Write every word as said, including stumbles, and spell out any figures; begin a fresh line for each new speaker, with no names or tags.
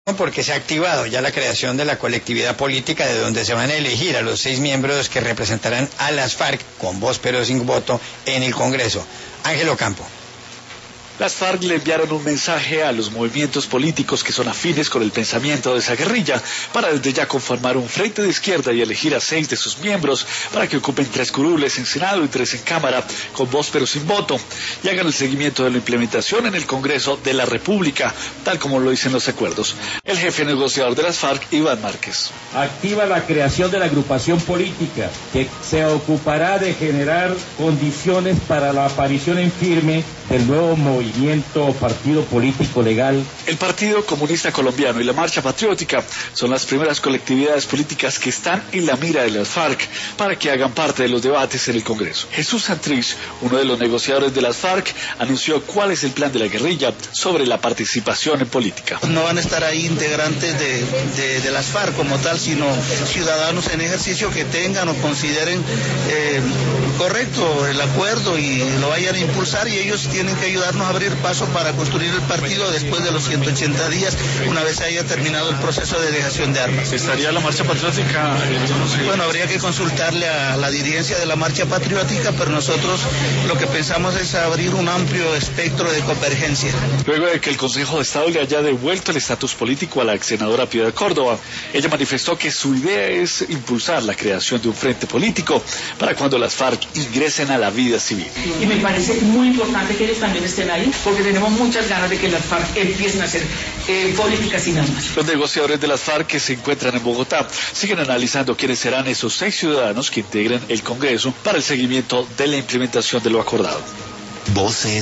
Porque se ha activado ya la creación de la colectividad política de donde se van a elegir a los seis miembros que representarán a las FARC con voz pero sin voto en el Congreso. Ángel Ocampo.
Las FARC le enviaron un mensaje a los movimientos políticos que son afines con el pensamiento de esa guerrilla para desde ya conformar un frente de izquierda y elegir a seis de sus miembros para que ocupen tres curules en Senado y tres en Cámara con voz pero sin voto y hagan el seguimiento de la implementación en el Congreso de la República, tal como lo dicen los acuerdos. El jefe negociador de las FARC, Iván Márquez.
Activa la creación de la agrupación política que se ocupará de generar condiciones para la aparición en firme del nuevo movimiento movimiento partido político legal.
El Partido Comunista Colombiano y la Marcha Patriótica son las primeras colectividades políticas que están en la mira de las FARC para que hagan parte de los debates en el Congreso. Jesús Santrich, uno de los negociadores de las FARC, anunció cuál es el plan de la guerrilla sobre la participación en política.
No van a estar ahí integrantes de, de, de las FARC como tal, sino ciudadanos en ejercicio que tengan o consideren eh, correcto el acuerdo y lo vayan a impulsar, y ellos tienen que ayudarnos a abrir paso para construir el partido después de los ciento ochenta días, una vez haya terminado el proceso de dejación de armas.
¿Estaría la Marcha Patriótica?
Bueno, habría que consultarle a la dirigencia de la Marcha Patriótica, pero nosotros lo que pensamos es abrir un amplio espectro de convergencia.
Luego de que el Consejo de Estado le haya devuelto el estatus político a la ex senadora Piedad Córdoba, ella manifestó que su idea es impulsar la creación de un frente político para cuando las FARC ingresen a la vida civil.
Y me parece muy importante que ellos también estén ahí, porque tenemos muchas ganas de que las FARC empiecen a hacer eh, política sin armas.
Los negociadores de las FARC que se encuentran en Bogotá siguen analizando quiénes serán esos seis ciudadanos que integren el Congreso para el seguimiento de la implementación de lo acordado.
Voces